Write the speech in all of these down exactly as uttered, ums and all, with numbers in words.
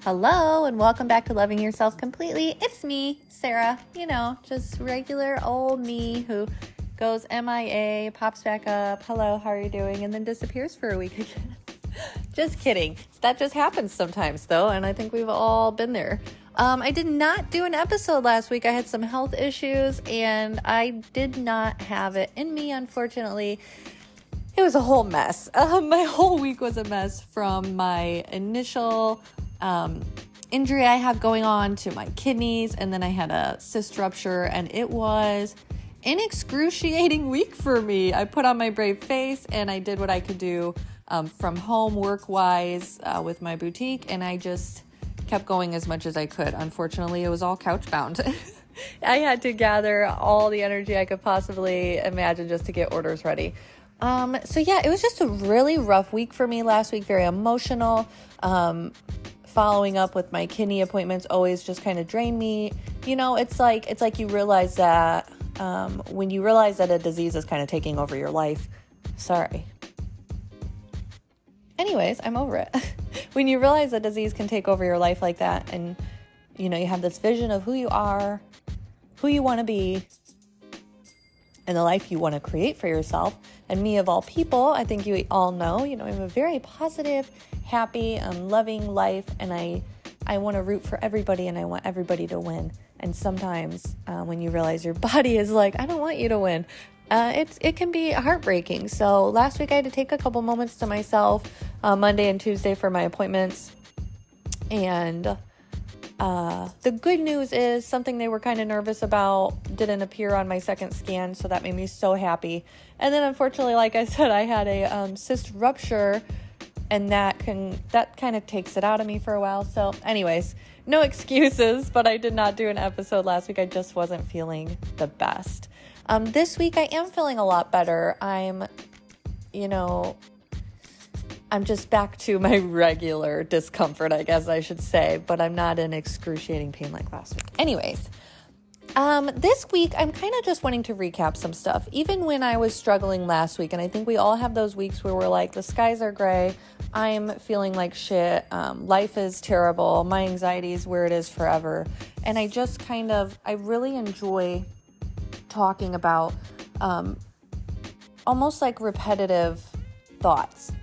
Hello and welcome back to Loving Yourself Completely. It's me, Sarah, you know, just regular old me who goes M I A, pops back up, hello, how are you doing, and then disappears for a week again. Just kidding. That just happens sometimes though, and I think we've all been there. Um, I did not do an episode last week. I had some health issues and I did not have it in me, unfortunately. It was a whole mess. Um, my whole week was a mess from my initial um, injury I have going on to my kidneys, and then I had a cyst rupture, and it was an excruciating week for me. I put on my brave face, and I did what I could do um, from home, work-wise, uh, with my boutique, and I just kept going as much as I could. Unfortunately, it was all couch-bound. I had to gather all the energy I could possibly imagine just to get orders ready. Um, so yeah, it was just a really rough week for me last week, very emotional. Um, following up with my kidney appointments always just kind of drained me. You know, it's like, it's like you realize that, um, when you realize that a disease is kind of taking over your life, sorry. Anyways, I'm over it. When you realize a disease can take over your life like that, and, you know, you have this vision of who you are, who you want to be, and the life you want to create for yourself. And me of all people, I think you all know, you know, I'm a very positive, happy, um, loving life. And I, I want to root for everybody, and I want everybody to win. And sometimes uh, when you realize your body is like, I don't want you to win, uh, it's, it can be heartbreaking. So last week I had to take a couple moments to myself, uh, Monday and Tuesday for my appointments. And Uh, the good news is something they were kind of nervous about didn't appear on my second scan, so that made me so happy. And then unfortunately, like I said, I had a um, cyst rupture, and that can that kind of takes it out of me for a while. So anyways, no excuses, but I did not do an episode last week. I just wasn't feeling the best. Um, this week I am feeling a lot better. I'm, you know... I'm just back to my regular discomfort, I guess I should say, but I'm not in excruciating pain like last week. Anyways, um, this week, I'm kind of just wanting to recap some stuff. Even when I was struggling last week, and I think we all have those weeks where we're like, the skies are gray, I'm feeling like shit, um, life is terrible, my anxiety is where it is forever. And I just kind of, I really enjoy talking about um, almost like repetitive thoughts.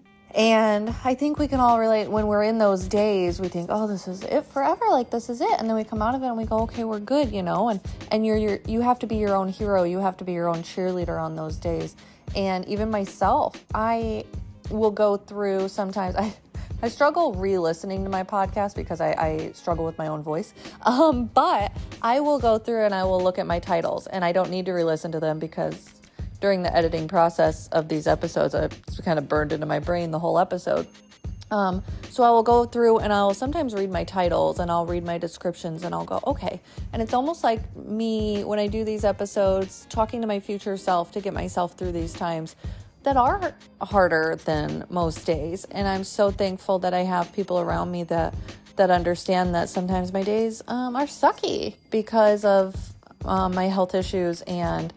And I think we can all relate when we're in those days, we think, oh, this is it forever. Like, this is it. And then we come out of it and we go, okay, we're good, you know, and, and you're, you're, you have to be your own hero. You have to be your own cheerleader on those days. And even myself, I will go through sometimes, I, I struggle re-listening to my podcast because I, I struggle with my own voice. Um, but I will go through and I will look at my titles, and I don't need to re-listen to them because during the editing process of these episodes, it's kind of burned into my brain the whole episode. Um, so I will go through and I'll sometimes read my titles and I'll read my descriptions and I'll go, okay. And it's almost like me, when I do these episodes, talking to my future self to get myself through these times that are harder than most days. And I'm so thankful that I have people around me that, that understand that sometimes my days um, are sucky because of um, my health issues and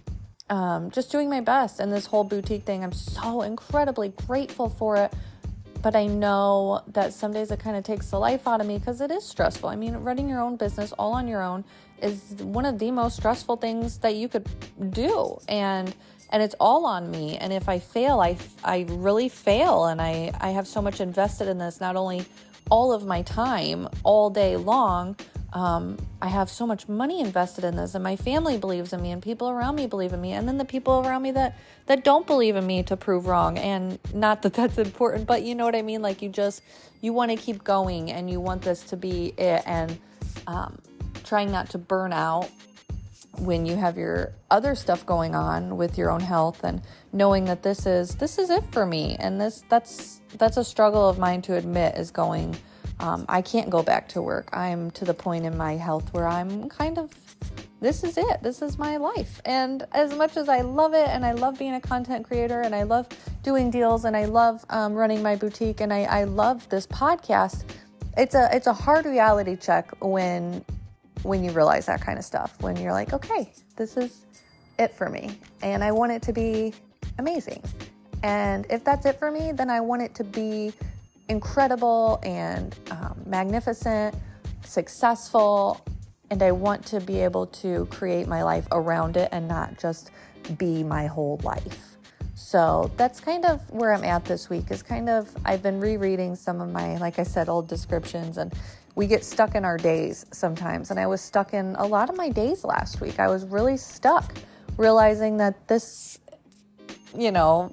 Um, just doing my best. And this whole boutique thing, I'm so incredibly grateful for it. But I know that some days it kind of takes the life out of me because it is stressful. I mean, running your own business all on your own is one of the most stressful things that you could do. And and it's all on me. And if I fail, I, I really fail. And I, I have so much invested in this, not only all of my time all day long, Um, I have so much money invested in this, and my family believes in me, and people around me believe in me, and then the people around me that, that don't believe in me to prove wrong. And not that that's important, but you know what I mean? Like, you just, you want to keep going, and you want this to be it, and um, trying not to burn out when you have your other stuff going on with your own health, and knowing that this is, this is it for me. And this, that's, that's a struggle of mine to admit, is going, Um, I can't go back to work. I'm to the point in my health where I'm kind of, this is it. This is my life. And as much as I love it, and I love being a content creator, and I love doing deals, and I love um, running my boutique, and I, I love this podcast, it's a it's a hard reality check when when you realize that kind of stuff. When you're like, okay, this is it for me, and I want it to be amazing. And if that's it for me, then I want it to be incredible and um, magnificent, successful, and I want to be able to create my life around it and not just be my whole life. So that's kind of where I'm at this week, is kind of, I've been rereading some of my, like I said, old descriptions, and we get stuck in our days sometimes. And I was stuck in a lot of my days last week. I was really stuck, realizing that this, you know,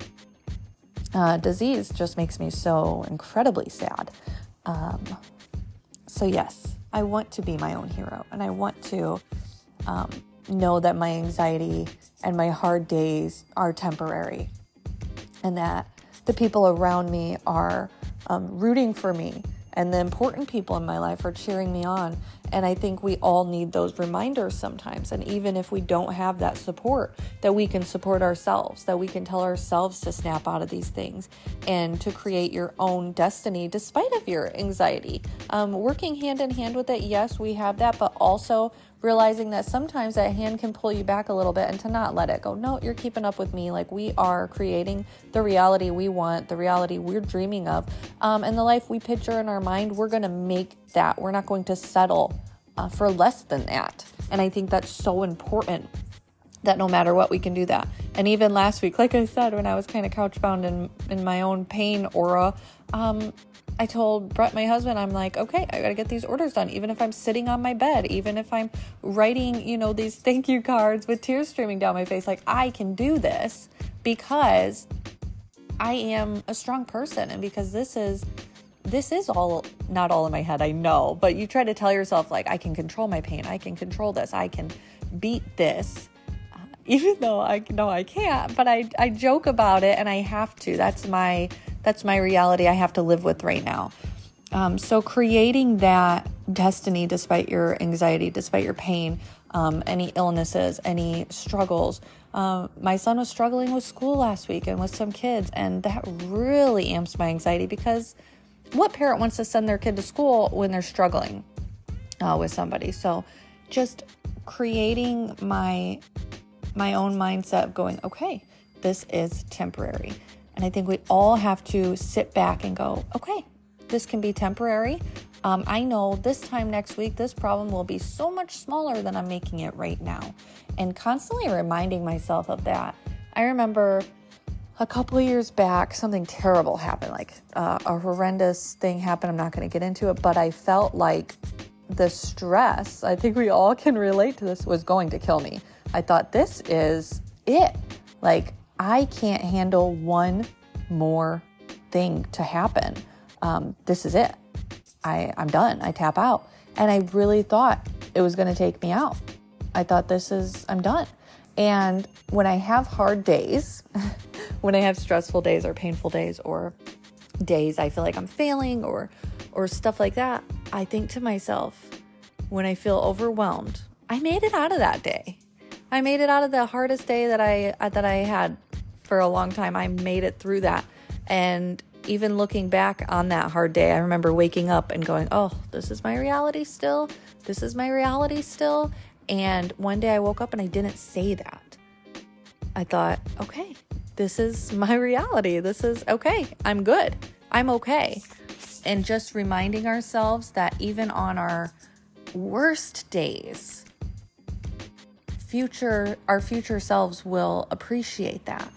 uh, disease just makes me so incredibly sad. Um, so yes, I want to be my own hero, and I want to um, know that my anxiety and my hard days are temporary, and that the people around me are um, rooting for me, and the important people in my life are cheering me on. And I think we all need those reminders sometimes. And even if we don't have that support, that we can support ourselves, that we can tell ourselves to snap out of these things and to create your own destiny despite of your anxiety. Um, working hand in hand with it, yes, we have that, but also realizing that sometimes that hand can pull you back a little bit, and to not let it go. No, you're keeping up with me. Like, we are creating the reality we want, the reality we're dreaming of, um, and the life we picture in our mind. We're going to make that. We're not going to settle uh, for less than that. And I think that's so important, that no matter what, we can do that. And even last week, like I said, when I was kind of couch-bound in, in my own pain aura, um, I told Brett, my husband, I'm like, okay, I got to get these orders done. Even if I'm sitting on my bed, even if I'm writing, you know, these thank you cards with tears streaming down my face, like, I can do this because I am a strong person. And because this is, this is all, not all in my head, I know, but you try to tell yourself, like, I can control my pain. I can control this. I can beat this. Uh, even though I know I can't, but I, I joke about it, and I have to. That's my That's my reality I have to live with right now. Um, so creating that destiny despite your anxiety, despite your pain, um, any illnesses, any struggles. Um, my son was struggling with school last week and with some kids, and that really amps my anxiety, because what parent wants to send their kid to school when they're struggling uh, with somebody? So just creating my my own mindset of going, okay, this is temporary. And I think we all have to sit back and go, okay, this can be temporary. Um, I know this time next week, this problem will be so much smaller than I'm making it right now. And constantly reminding myself of that. I remember a couple of years back, something terrible happened, like uh, a horrendous thing happened. I'm not going to get into it, but I felt like the stress, I think we all can relate to this, was going to kill me. I thought, this is it. Like, I can't handle one more thing to happen. Um, this is it. I, I'm done. I tap out. And I really thought it was going to take me out. I thought, this is, I'm done. And when I have hard days, when I have stressful days or painful days, or days I feel like I'm failing, or, or stuff like that, I think to myself, when I feel overwhelmed, I made it out of that day. I made it out of the hardest day that I, that I had for a long time. I made it through that. And even looking back on that hard day, I remember waking up and going, oh, this is my reality still. This is my reality still. And one day I woke up and I didn't say that. I thought, okay, this is my reality. This is okay. I'm good. I'm okay. And just reminding ourselves that even on our worst days, future, our future selves will appreciate that.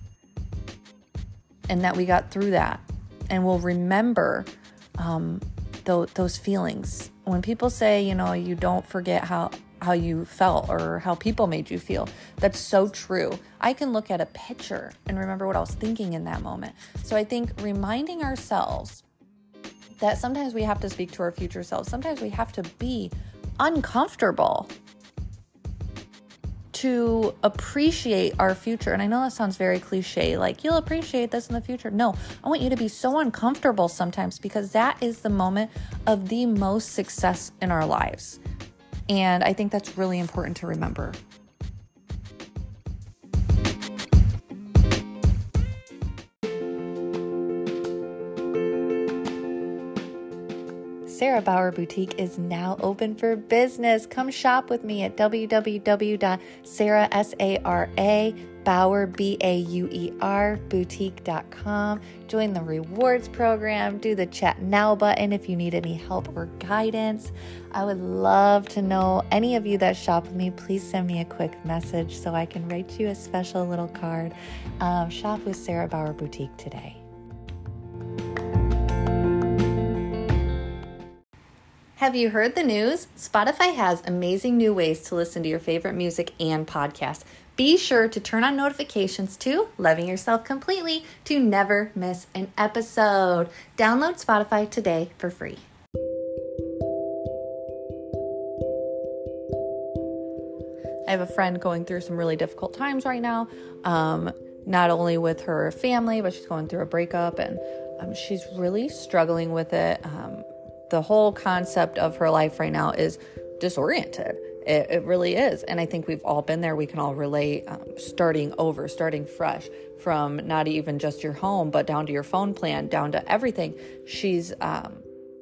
And that we got through that, and we'll remember um, th- those feelings. When people say, you know, you don't forget how, how you felt or how people made you feel, that's so true. I can look at a picture and remember what I was thinking in that moment. So I think reminding ourselves that sometimes we have to speak to our future selves. Sometimes we have to be uncomfortable to appreciate our future. And I know that sounds very cliche, like, you'll appreciate this in the future. No, I want you to be so uncomfortable sometimes, because that is the moment of the most success in our lives. And I think that's really important to remember. Sarah Bauer Boutique is now open for business. Come shop with me at w w w dot sarah Bauer, B A U E R, boutique dot com. Join the rewards program. Do the chat now button if you need any help or guidance. I would love to know any of you that shop with me. Please send me a quick message so I can write you a special little card. Um, shop with Sarah Bauer Boutique today. Have you heard the news? Spotify has amazing new ways to listen to your favorite music and podcasts. Be sure to turn on notifications to Loving Yourself Completely to never miss an episode. Download Spotify today for free. I have a friend going through some really difficult times right now, um, not only with her family, but she's going through a breakup, and um, she's really struggling with it. Um, the whole concept of her life right now is disoriented. It, it really is. And I think we've all been there. We can all relate, um, starting over, starting fresh, from not even just your home, but down to your phone plan, down to everything. She's, um,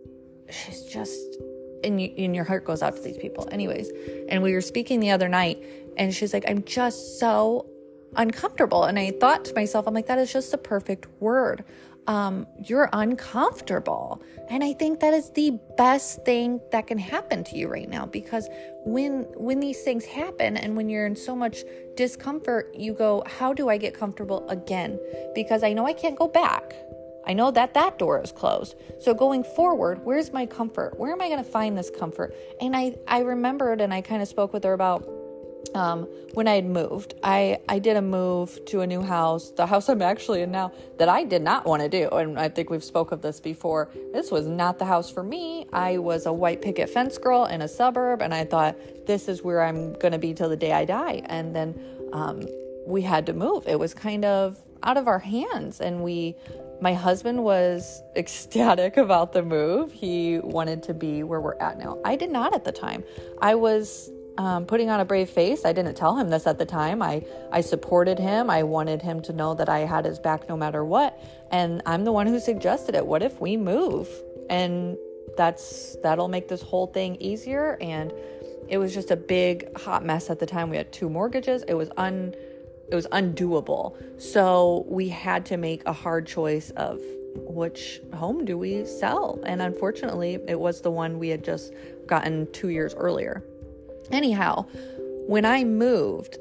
she's just, and, you, and your heart goes out to these people anyways. And we were speaking the other night, and she's like, I'm just so uncomfortable. And I thought to myself, I'm like, that is just the perfect word. Um, you're uncomfortable. And I think that is the best thing that can happen to you right now, because when, when these things happen and when you're in so much discomfort, you go, how do I get comfortable again? Because I know I can't go back. I know that that door is closed. So going forward, where's my comfort? Where am I going to find this comfort? And I, I remembered, and I kind of spoke with her about Um, when I had moved. I, I did a move to a new house, the house I'm actually in now, that I did not want to do. And I think we've spoke of this before. This was not the house for me. I was a white picket fence girl in a suburb, and I thought, this is where I'm going to be till the day I die. And then um, we had to move. It was kind of out of our hands. And we, my husband was ecstatic about the move. He wanted to be where we're at now. I did not at the time. I was Um, putting on a brave face. I didn't tell him this at the time. I, I supported him. I wanted him to know that I had his back no matter what. And I'm the one who suggested it. What if we move? And that's, that'll make this whole thing easier. And it was just a big hot mess at the time. We had two mortgages. It was un, it was undoable. So we had to make a hard choice of which home do we sell? And unfortunately, it was the one we had just gotten two years earlier. Anyhow, when I moved,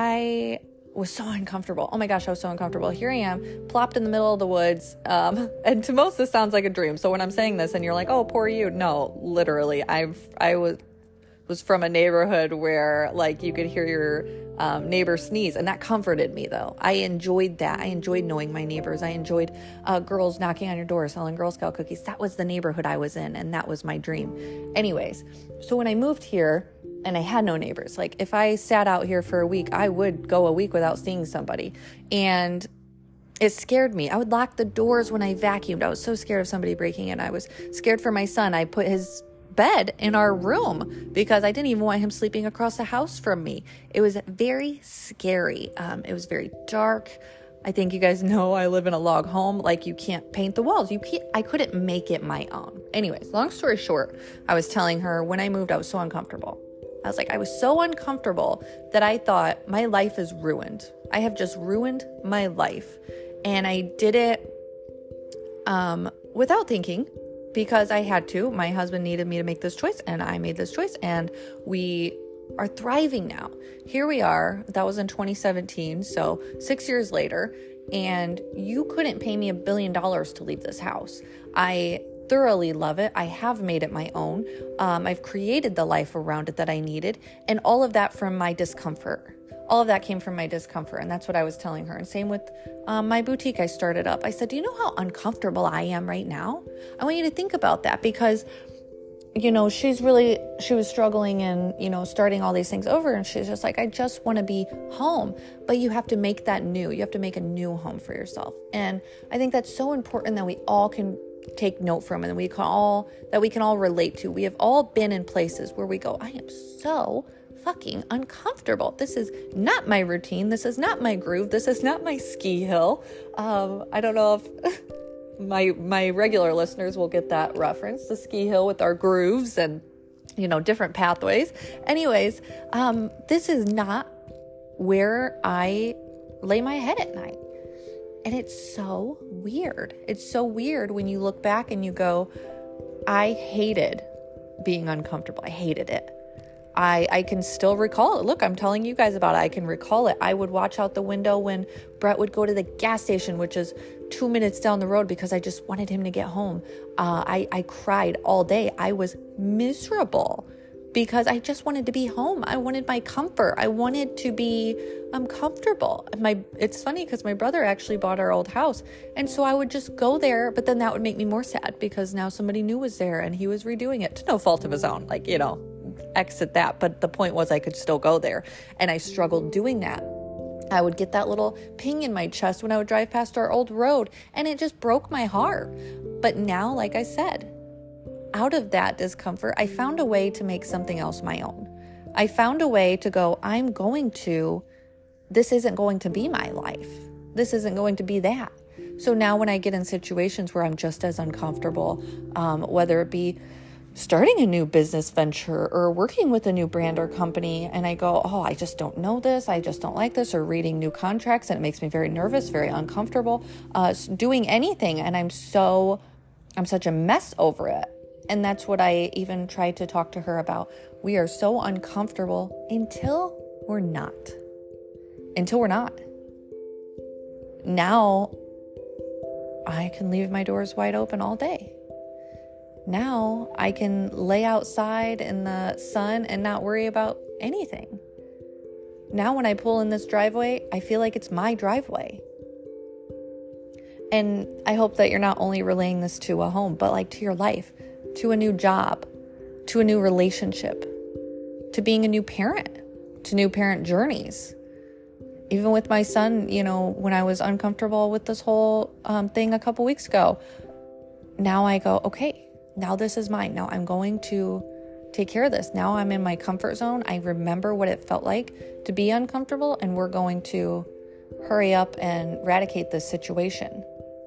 I was so uncomfortable. Oh my gosh, I was so uncomfortable. Here I am, plopped in the middle of the woods. Um, and to most, this sounds like a dream. So when I'm saying this and you're like, oh, poor you. No, literally, I've, I was, was from a neighborhood where like you could hear your um, neighbor sneeze, and that comforted me though. I enjoyed that. I enjoyed knowing my neighbors. I enjoyed uh, girls knocking on your door, selling Girl Scout cookies. That was the neighborhood I was in, and that was my dream. Anyways, so when I moved here, and I had no neighbors. Like if I sat out here for a week, I would go a week without seeing somebody. And it scared me. I would lock the doors when I vacuumed. I was so scared of somebody breaking in. I was scared for my son. I put his bed in our room because I didn't even want him sleeping across the house from me. It was very scary. Um, it was very dark. I think you guys know I live in a log home. Like you can't paint the walls. You can't, I couldn't make it my own. Anyways, long story short, I was telling her when I moved, I was so uncomfortable. I was like, I was so uncomfortable that I thought my life is ruined. I have just ruined my life. And I did it um, without thinking because I had to. My husband needed me to make this choice, and I made this choice, and we are thriving now. Here we are. That was in twenty seventeen, so six years later, and you couldn't pay me a billion dollars to leave this house. I thoroughly love it. I have made it my own. Um, I've created the life around it that I needed, and all of that from my discomfort. All of that came from my discomfort, and that's what I was telling her. And same with um, my boutique I started up. I said, do you know how uncomfortable I am right now? I want you to think about that because, you know, she's really, she was struggling and, you know, starting all these things over, and she's just like, I just want to be home. But you have to make that new. You have to make a new home for yourself. And I think that's so important that we all can take note from, and we can all, that we can all relate to. We have all been in places where we go, I am so fucking uncomfortable. This is not my routine. This is not my groove. This is not my ski hill. Um, I don't know if my, my regular listeners will get that reference, the ski hill with our grooves and, you know, different pathways. Anyways, um, this is not where I lay my head at night. And it's so weird. It's so weird when you look back and you go, I hated being uncomfortable. I hated it. I, I can still recall it. Look, I'm telling you guys about it. I can recall it. I would watch out the window when Brett would go to the gas station, which is two minutes down the road, because I just wanted him to get home. Uh, I, I cried all day. I was miserable because I just wanted to be home. I wanted my comfort. I wanted to be um, comfortable. My, it's funny because my brother actually bought our old house. And so I would just go there, but then that would make me more sad because now somebody new was there and he was redoing it to no fault of his own. Like, you know, exit that. But the point was I could still go there. And I struggled doing that. I would get that little ping in my chest when I would drive past our old road, and it just broke my heart. But now, like I said, out of that discomfort, I found a way to make something else my own. I found a way to go, I'm going to, this isn't going to be my life. This isn't going to be that. So now when I get in situations where I'm just as uncomfortable, um, whether it be starting a new business venture or working with a new brand or company, and I go, oh, I just don't know this, I just don't like this, or reading new contracts, and it makes me very nervous, very uncomfortable, uh, doing anything, and I'm so, I'm such a mess over it. And that's what I even tried to talk to her about. We are so uncomfortable until we're not. Until we're not. Now, I can leave my doors wide open all day. Now I can lay outside in the sun and not worry about anything. Now when I pull in this driveway, I feel like it's my driveway. And I hope that you're not only relaying this to a home, but like to your life, to a new job, to a new relationship, to being a new parent, to new parent journeys. Even with my son, you know, when I was uncomfortable with this whole um, thing a couple weeks ago, now I go, okay, now this is mine. Now I'm going to take care of this. Now I'm in my comfort zone. I remember what it felt like to be uncomfortable, and we're going to hurry up and eradicate this situation.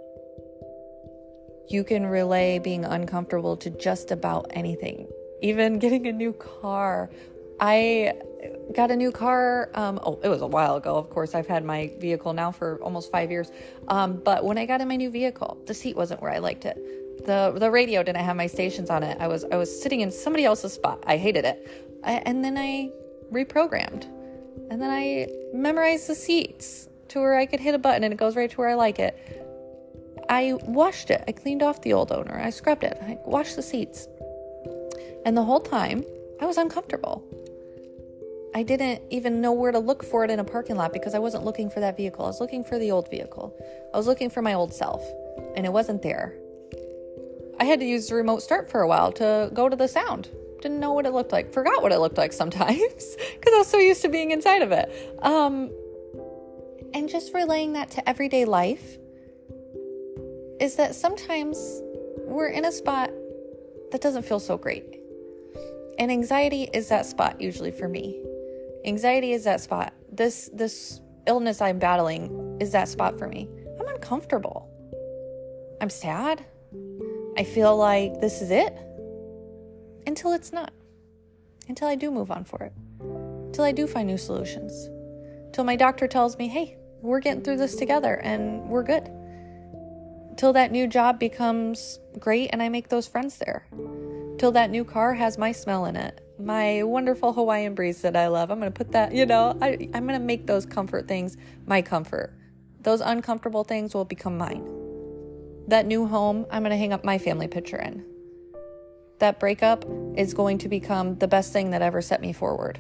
You can relay being uncomfortable to just about anything, even getting a new car. I got a new car. Um, oh, it was a while ago. Of course, I've had my vehicle now for almost five years. Um, but when I got in my new vehicle, the seat wasn't where I liked it. The the radio didn't have my stations on it. I was I was sitting in somebody else's spot. I hated it. I, and then I reprogrammed. And then I memorized the seats to where I could hit a button and it goes right to where I like it. I washed it. I cleaned off the old owner. I scrubbed it. I washed the seats. And the whole time, I was uncomfortable. I didn't even know where to look for it in a parking lot because I wasn't looking for that vehicle. I was looking for the old vehicle. I was looking for my old self, and it wasn't there. I had to use the remote start for a while to go to the sound. Didn't know what it looked like. Forgot what it looked like sometimes because I was so used to being inside of it. Um, and just relaying that to everyday life is that sometimes we're in a spot that doesn't feel so great. And anxiety is that spot usually for me. Anxiety is that spot. This this illness I'm battling is that spot for me. I'm uncomfortable. I'm sad. I feel like this is it. Until it's not. Until I do move on for it. Until I do find new solutions. Until my doctor tells me, hey, we're getting through this together and we're good. Till that new job becomes great and I make those friends there. Till that new car has my smell in it. My wonderful Hawaiian breeze that I love. I'm going to put that, you know, I, I'm going to make those comfort things my comfort. Those uncomfortable things will become mine. That new home, I'm going to hang up my family picture in. That breakup is going to become the best thing that ever set me forward.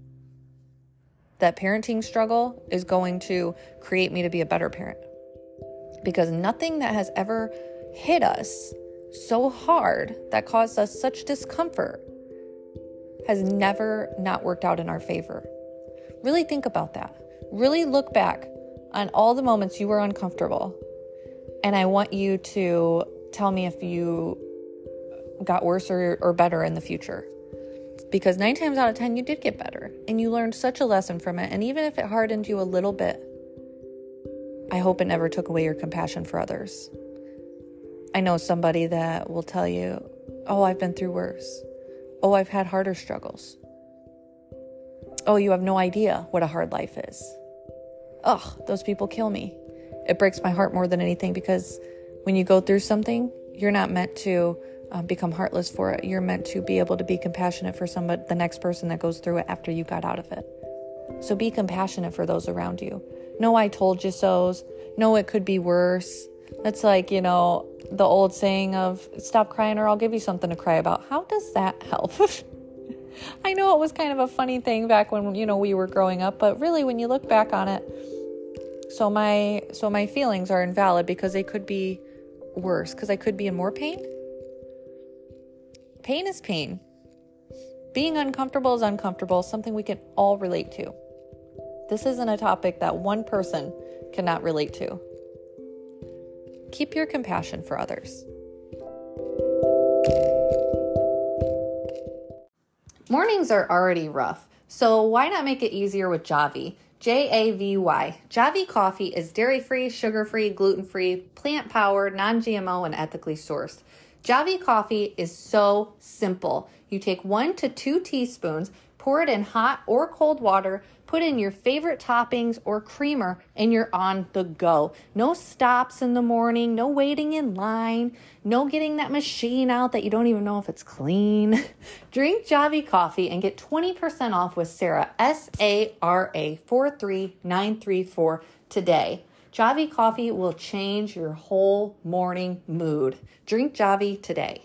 That parenting struggle is going to create me to be a better parent. Because nothing that has ever hit us so hard that caused us such discomfort has never not worked out in our favor. Really think about that. Really look back on all the moments you were uncomfortable. And I want you to tell me if you got worse or, or better in the future. Because nine times out of ten, you did get better. And you learned such a lesson from it. And even if it hardened you a little bit, I hope it never took away your compassion for others. I know somebody that will tell you, oh, I've been through worse. Oh, I've had harder struggles. Oh, you have no idea what a hard life is. ugh, those people kill me. It breaks my heart more than anything, because when you go through something, you're not meant to um, become heartless for it. You're meant to be able to be compassionate for somebody, the next person that goes through it after you got out of it. So be compassionate for those around you. No, I told you so's. No, it could be worse. That's like, you know, the old saying of stop crying or I'll give you something to cry about. How does that help? I know it was kind of a funny thing back when, you know, we were growing up, but really when you look back on it, so my so my feelings are invalid because they could be worse, because I could be in more pain. Pain is pain. Being uncomfortable is uncomfortable, something we can all relate to. This isn't a topic that one person cannot relate to. Keep your compassion for others. Mornings are already rough, so why not make it easier with Javy? J A V Y. Javy coffee is dairy-free, sugar-free, gluten-free, plant-powered, non-G M O, and ethically sourced. Javy coffee is so simple. You take one to two teaspoons, pour it in hot or cold water, put in your favorite toppings or creamer, and you're on the go. No stops in the morning, no waiting in line, no getting that machine out that you don't even know if it's clean. Drink Javy coffee and get twenty percent off with Sarah, S A R A four three nine three four today. Javy coffee will change your whole morning mood. Drink Javy today.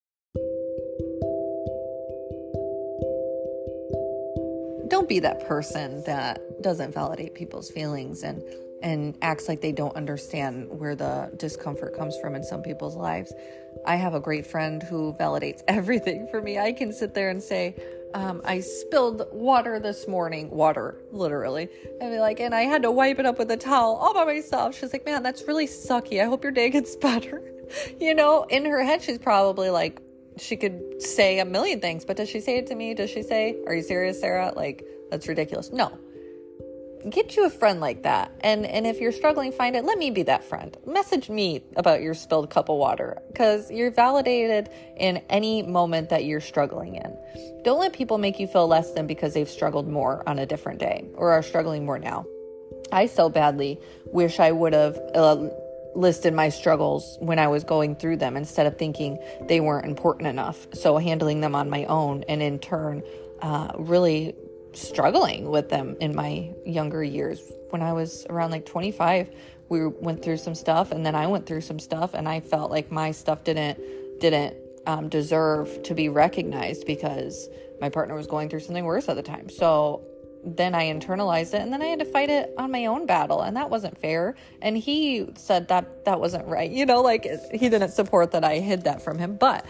Don't be that person that doesn't validate people's feelings and and acts like they don't understand where the discomfort comes from in some people's lives. I have a great friend who validates everything for me. I can sit there and say, um, I spilled water this morning, water, literally. And be like, and I had to wipe it up with a towel all by myself. She's like, man, that's really sucky. I hope your day gets better. You know, in her head, she's probably like, she could say a million things, but does she say it to me? Does she say, are you serious, Sarah? Like, that's ridiculous. No. Get you a friend like that. And and if you're struggling, find it. Let me be that friend. Message me about your spilled cup of water, because you're validated in any moment that you're struggling in. Don't let people make you feel less than because they've struggled more on a different day or are struggling more now. I so badly wish I would have uh, listed my struggles when I was going through them instead of thinking they weren't important enough. So handling them on my own, and in turn, uh, really struggling with them in my younger years. When I was around like twenty-five, we went through some stuff, and then I went through some stuff, and I felt like my stuff didn't didn't um, deserve to be recognized because my partner was going through something worse at the time. So then I internalized it, and then I had to fight it on my own battle, and that wasn't fair. And he said that that wasn't right. You know, like he didn't support that I hid that from him, but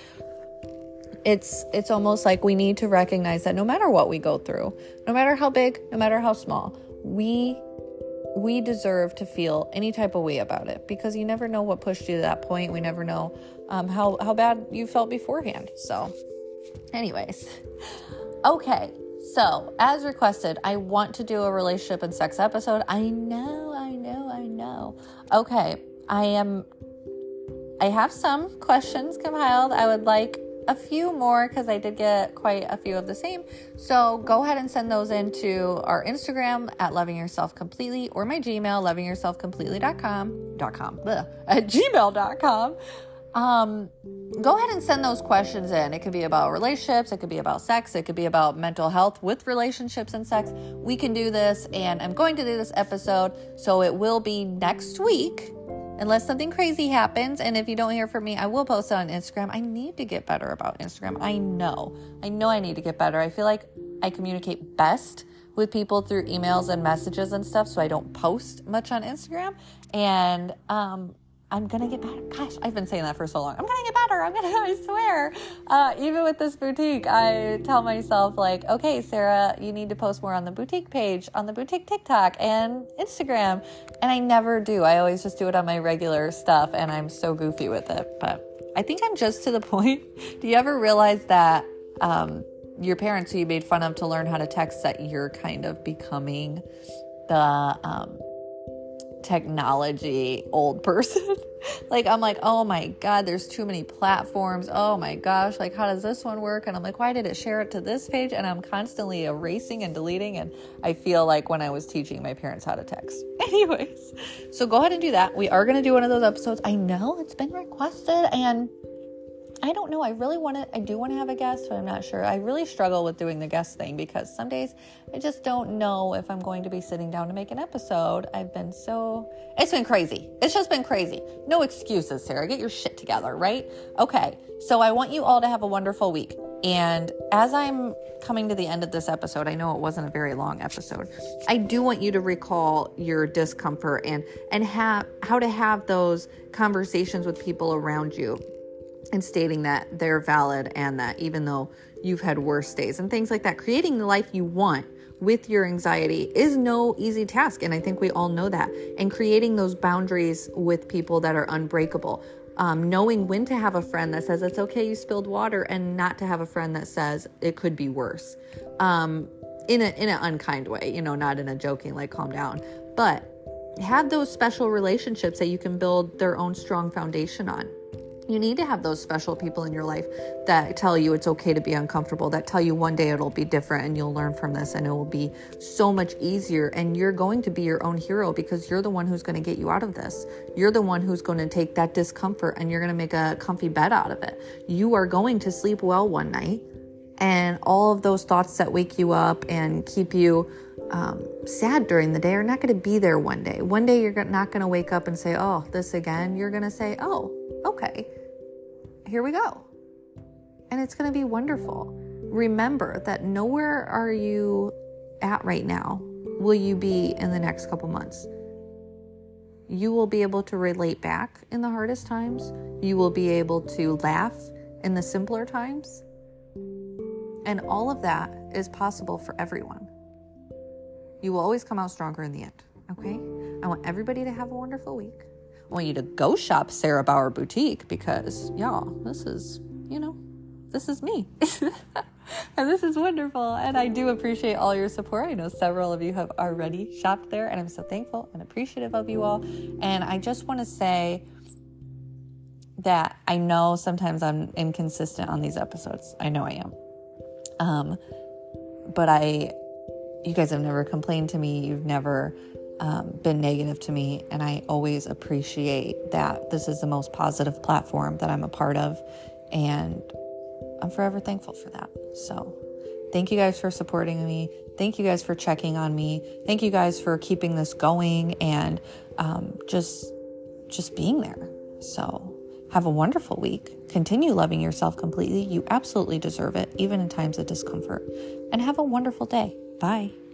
It's it's almost like we need to recognize that no matter what we go through, no matter how big, no matter how small, we we deserve to feel any type of way about it, because you never know what pushed you to that point. We never know um, how, how bad you felt beforehand. So anyways, okay. So as requested, I want to do a relationship and sex episode. I know, I know, I know. Okay. I am, I have some questions compiled. I would like a few more because I did get quite a few of the same. So go ahead and send those into our Instagram at Loving Yourself Completely, or my Gmail, loving yourself completely dot com, dot com, bleh, at gmail dot com. Um, go ahead and send those questions in. It could be about relationships. It could be about sex. It could be about mental health with relationships and sex. We can do this, and I'm going to do this episode. So it will be next week, unless something crazy happens. And if you don't hear from me, I will post it on Instagram. I need to get better about Instagram. I know. I know I need to get better. I feel like I communicate best with people through emails and messages and stuff, so I don't post much on Instagram. And um, I'm going to get better. Gosh, I've been saying that for so long. I'm going to get better. I'm going to, I swear. Uh, even with this boutique, I tell myself like, okay, Sarah, you need to post more on the boutique page, on the boutique TikTok and Instagram. And I never do. I always just do it on my regular stuff, and I'm so goofy with it. But I think I'm just to the point. Do you ever realize that um, your parents who you made fun of to learn how to text, that you're kind of becoming the um, technology old person? Like, I'm like, oh my God, there's too many platforms. Oh my gosh, like, how does this one work? And I'm like, why did it share it to this page? And I'm constantly erasing and deleting. And I feel like when I was teaching my parents how to text. Anyways, so go ahead and do that. We are going to do one of those episodes. I know it's been requested, and I don't know. I really want to, I do want to have a guest, but I'm not sure. I really struggle with doing the guest thing because some days I just don't know if I'm going to be sitting down to make an episode. I've been so, it's been crazy. It's just been crazy. No excuses, Sarah. Get your shit together, right? Okay. So I want you all to have a wonderful week. And as I'm coming to the end of this episode, I know it wasn't a very long episode. I do want you to recall your discomfort and, and have, how to have those conversations with people around you, and stating that they're valid and that even though you've had worse days and things like that, creating the life you want with your anxiety is no easy task. And I think we all know that. And creating those boundaries with people that are unbreakable, um, knowing when to have a friend that says it's okay, you spilled water, and not to have a friend that says it could be worse, um, in a, in an unkind way, you know, not in a joking, like calm down, but have those special relationships that you can build their own strong foundation on. You need to have those special people in your life that tell you it's okay to be uncomfortable, that tell you one day it'll be different and you'll learn from this and it will be so much easier, and you're going to be your own hero because you're the one who's going to get you out of this. You're the one who's going to take that discomfort and you're going to make a comfy bed out of it. You are going to sleep well one night, and all of those thoughts that wake you up and keep you um, sad during the day are not going to be there one day. One day you're not going to wake up and say, oh, this again. You're going to say, oh, okay, here we go. And it's going to be wonderful. Remember that nowhere are you at right now will you be in the next couple months. You will be able to relate back in the hardest times. You will be able to laugh in the simpler times. And all of that is possible for everyone. You will always come out stronger in the end, okay? I want everybody to have a wonderful week. I want you to go shop Sarah Bauer Boutique because, y'all, this is, you know, this is me. And this is wonderful. And I do appreciate all your support. I know several of you have already shopped there, and I'm so thankful and appreciative of you all. And I just want to say that I know sometimes I'm inconsistent on these episodes. I know I am. Um, but I, you guys have never complained to me. You've never Um, been negative to me, and I always appreciate that this is the most positive platform that I'm a part of, and I'm forever thankful for that. So thank you guys for supporting me. Thank you guys for checking on me. Thank you guys for keeping this going and um, just just being there. So have a wonderful week. Continue loving yourself completely. You absolutely deserve it, even in times of discomfort. And have a wonderful day. Bye.